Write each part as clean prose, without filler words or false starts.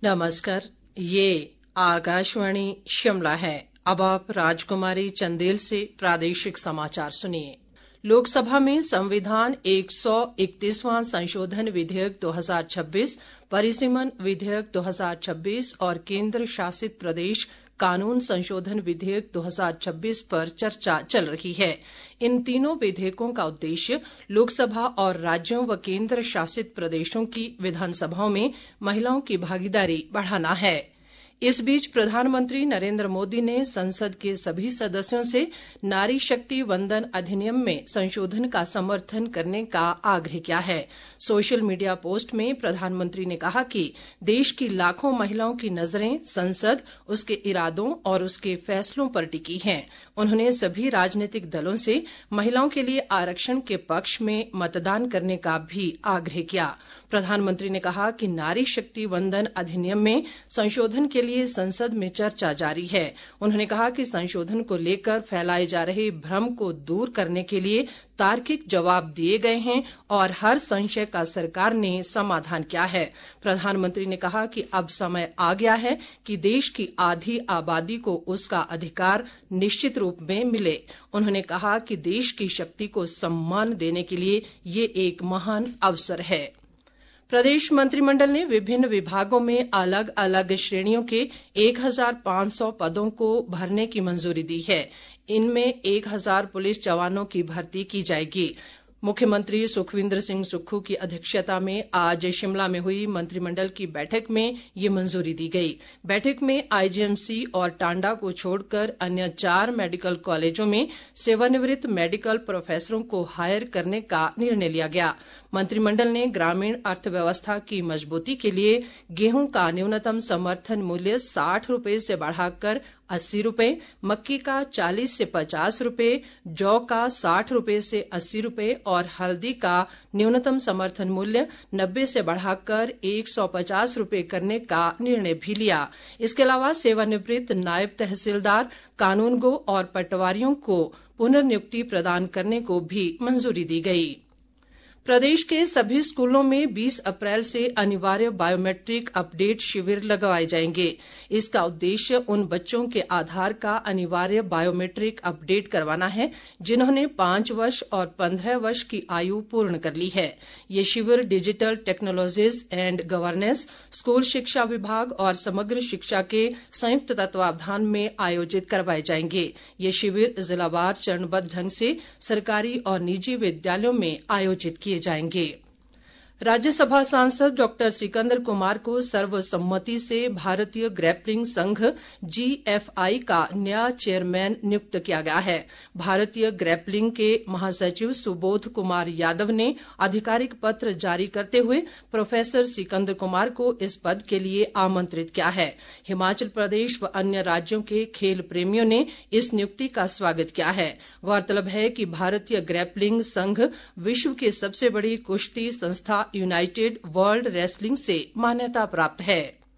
नमस्कार, ये आकाशवाणी शिमला है। अब आप राजकुमारी चंदेल से प्रादेशिक समाचार सुनिए। लोकसभा में संविधान 131वां संशोधन विधेयक 2026, परिसीमन विधेयक 2026 और केंद्र शासित प्रदेश कानून संशोधन विधेयक 2026 पर चर्चा चल रही है। इन तीनों विधेयकों का उद्देश्य लोकसभा और राज्यों व केंद्र शासित प्रदेशों की विधानसभाओं में महिलाओं की भागीदारी बढ़ाना है। इस बीच प्रधानमंत्री नरेंद्र मोदी ने संसद के सभी सदस्यों से नारी शक्ति वंदन अधिनियम में संशोधन का समर्थन करने का आग्रह किया है। सोशल मीडिया पोस्ट में प्रधानमंत्री ने कहा कि देश की लाखों महिलाओं की नजरें संसद, उसके इरादों और उसके फैसलों पर टिकी हैं। उन्होंने सभी राजनीतिक दलों से महिलाओं के लिए आरक्षण के पक्ष में मतदान करने का भी आग्रह किया। प्रधानमंत्री ने कहा कि नारी शक्ति वंदन अधिनियम में संशोधन के लिए संसद में चर्चा जारी है। उन्होंने कहा कि संशोधन को लेकर फैलाए जा रहे भ्रम को दूर करने के लिए तार्किक जवाब दिए गए हैं और हर संशय का सरकार ने समाधान किया है। प्रधानमंत्री ने कहा कि अब समय आ गया है कि देश की आधी आबादी को उसका अधिकार निश्चित रूप में मिले। उन्होंने कहा कि देश की शक्ति को सम्मान देने के लिए ये एक महान अवसर है। प्रदेश मंत्रिमंडल ने विभिन्न विभागों में अलग अलग श्रेणियों के 1500 पदों को भरने की मंजूरी दी है। इनमें 1000 पुलिस जवानों की भर्ती की जाएगी। मुख्यमंत्री सुखविंदर सिंह सुक्खू की अध्यक्षता में आज शिमला में हुई मंत्रिमंडल की बैठक में ये मंजूरी दी गई। बैठक में आईजीएमसी और टांडा को छोड़कर अन्य 4 मेडिकल कॉलेजों में सेवानिवृत्त मेडिकल प्रोफेसरों को हायर करने का निर्णय लिया गया। मंत्रिमंडल ने ग्रामीण अर्थव्यवस्था की मजबूती के लिए गेहूं का न्यूनतम समर्थन मूल्य 60 रुपए से बढ़ाकर 80 रुपए, मक्की का 40 से 50 रुपए, जौ का 60 रुपए से 80 रुपए और हल्दी का न्यूनतम समर्थन मूल्य 90 से बढ़ाकर 150 रुपए करने का निर्णय भी लिया। इसके अलावा सेवानिवृत्त नायब तहसीलदार, कानूनगो और पटवारियों को पुनर्नियुक्ति प्रदान करने को भी मंजूरी दी गई। प्रदेश के सभी स्कूलों में 20 अप्रैल से अनिवार्य बायोमेट्रिक अपडेट शिविर लगवाए जाएंगे। इसका उद्देश्य उन बच्चों के आधार का अनिवार्य बायोमेट्रिक अपडेट करवाना है जिन्होंने 5 वर्ष और 15 वर्ष की आयु पूर्ण कर ली है। ये शिविर digital technologies and governance, school शिक्षा विभाग और समग्र शिक्षा के संयुक्त तत्वावधान में आयोजित करवाए जाएंगे। ये शिविर जिलावार चरणबद्ध ढंग से सरकारी और निजी विद्यालयों में आयोजित किए जाएंगे। राज्यसभा सांसद डॉक्टर सिकंदर कुमार को सर्वसम्मति से भारतीय ग्रैपलिंग संघ GFI का नया चेयरमैन नियुक्त किया गया है। भारतीय ग्रैपलिंग के महासचिव सुबोध कुमार यादव ने आधिकारिक पत्र जारी करते हुए प्रोफेसर सिकंदर कुमार को इस पद के लिए आमंत्रित किया है। हिमाचल प्रदेश व अन्य राज्यों के खेल प्रेमियों ने इस नियुक्ति का स्वागत किया है। गौरतलब है कि भारतीय ग्रैपलिंग संघ विश्व की सबसे बड़ी कुश्ती संस्था यूनाइटेड वर्ल्ड रेसलिंग से मान्यता प्राप्त है।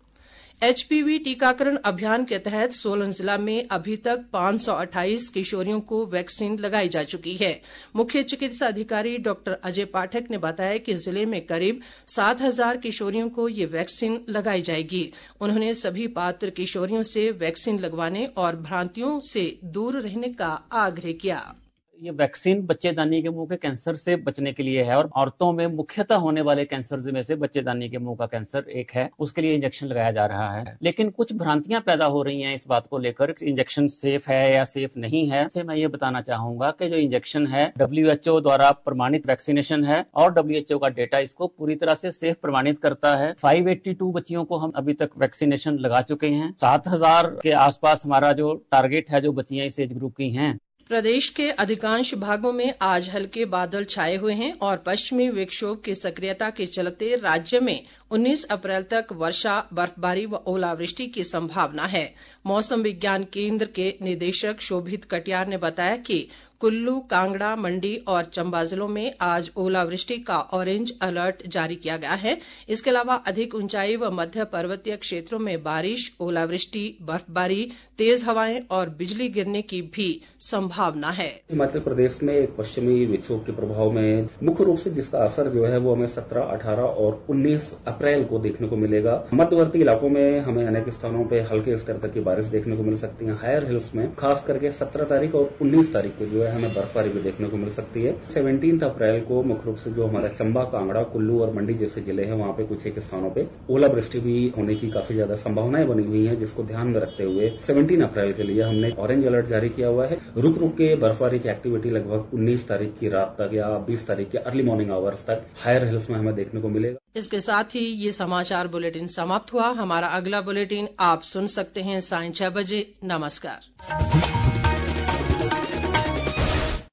HPV टीकाकरण अभियान के तहत सोलन जिला में अभी तक 528 किशोरियों को वैक्सीन लगाई जा चुकी है। मुख्य चिकित्सा अधिकारी डॉक्टर अजय पाठक ने बताया कि जिले में करीब 7000 किशोरियों को ये वैक्सीन लगाई जाएगी। उन्होंने सभी पात्र किशोरियों से वैक्सीन लगवाने और भ्रांतियों से दूर रहने का आग्रह किया। ये वैक्सीन बच्चेदानी के मुंह के कैंसर से बचने के लिए है और औरतों में मुख्यतः होने वाले कैंसर में से बच्चेदानी के मुंह का कैंसर एक है, उसके लिए इंजेक्शन लगाया जा रहा है। लेकिन कुछ भ्रांतियां पैदा हो रही हैं इस बात को लेकर, इंजेक्शन सेफ है या सेफ नहीं है। से मैं ये बताना चाहूंगा कि जो इंजेक्शन है WHO द्वारा प्रमाणित वैक्सीनेशन है और WHO का डेटा इसको पूरी तरह से सेफ प्रमाणित करता है। 582 बच्चियों को हम अभी तक वैक्सीनेशन लगा चुके हैं। 7000 के आसपास हमारा जो टारगेट है जो बच्चियां इस एज ग्रुप की हैं। प्रदेश के अधिकांश भागों में आज हल्के बादल छाए हुए हैं और पश्चिमी विक्षोभ की सक्रियता के चलते राज्य में 19 अप्रैल तक वर्षा, बर्फबारी व ओलावृष्टि की संभावना है। मौसम विज्ञान केंद्र के निदेशक शोभित कटियार ने बताया कि कुल्लू, कांगड़ा, मंडी और चंबा जिलों में आज ओलावृष्टि का ऑरेंज अलर्ट जारी किया गया है। इसके अलावा अधिक ऊंचाई व मध्य पर्वतीय क्षेत्रों में बारिश, ओलावृष्टि, बर्फबारी, तेज हवाएं और बिजली गिरने की भी संभावना है। हिमाचल प्रदेश में एक पश्चिमी विक्षोभ के प्रभाव में मुख्य रूप से जिसका असर जो है वो हमें 17, 18 और 19 अप्रैल को देखने को मिलेगा। मध्यवर्ती इलाकों में हमें अनेक स्थानों पे हल्के स्तर तक की बारिश देखने को मिल सकती है। हायर हिल्स में खास करके 17 तारीख और 19 तारीख को जो है हमें बर्फबारी भी देखने को मिल सकती है। 17 अप्रैल को मुख्य रूप से जो हमारा चंबा, कांगड़ा, कुल्लू और मंडी जैसे जिले हैं वहां पे कुछ एक स्थानों पे ओलावृष्टि भी होने की काफी ज्यादा संभावनाएं बनी हुई है, जिसको ध्यान में रखते हुए 17 अप्रैल के लिए हमने ऑरेंज अलर्ट जारी किया हुआ है। रुक रुक के बर्फबारी की एक्टिविटी लगभग 19 तारीख की रात तक या 20 तारीख के अर्ली मॉर्निंग आवर्स तक हायर हिल्स में हमें देखने को मिलेगा। इसके साथ ही ये समाचार बुलेटिन समाप्त हुआ। हमारा अगला बुलेटिन आप सुन सकते हैं सायं 6 बजे। नमस्कार।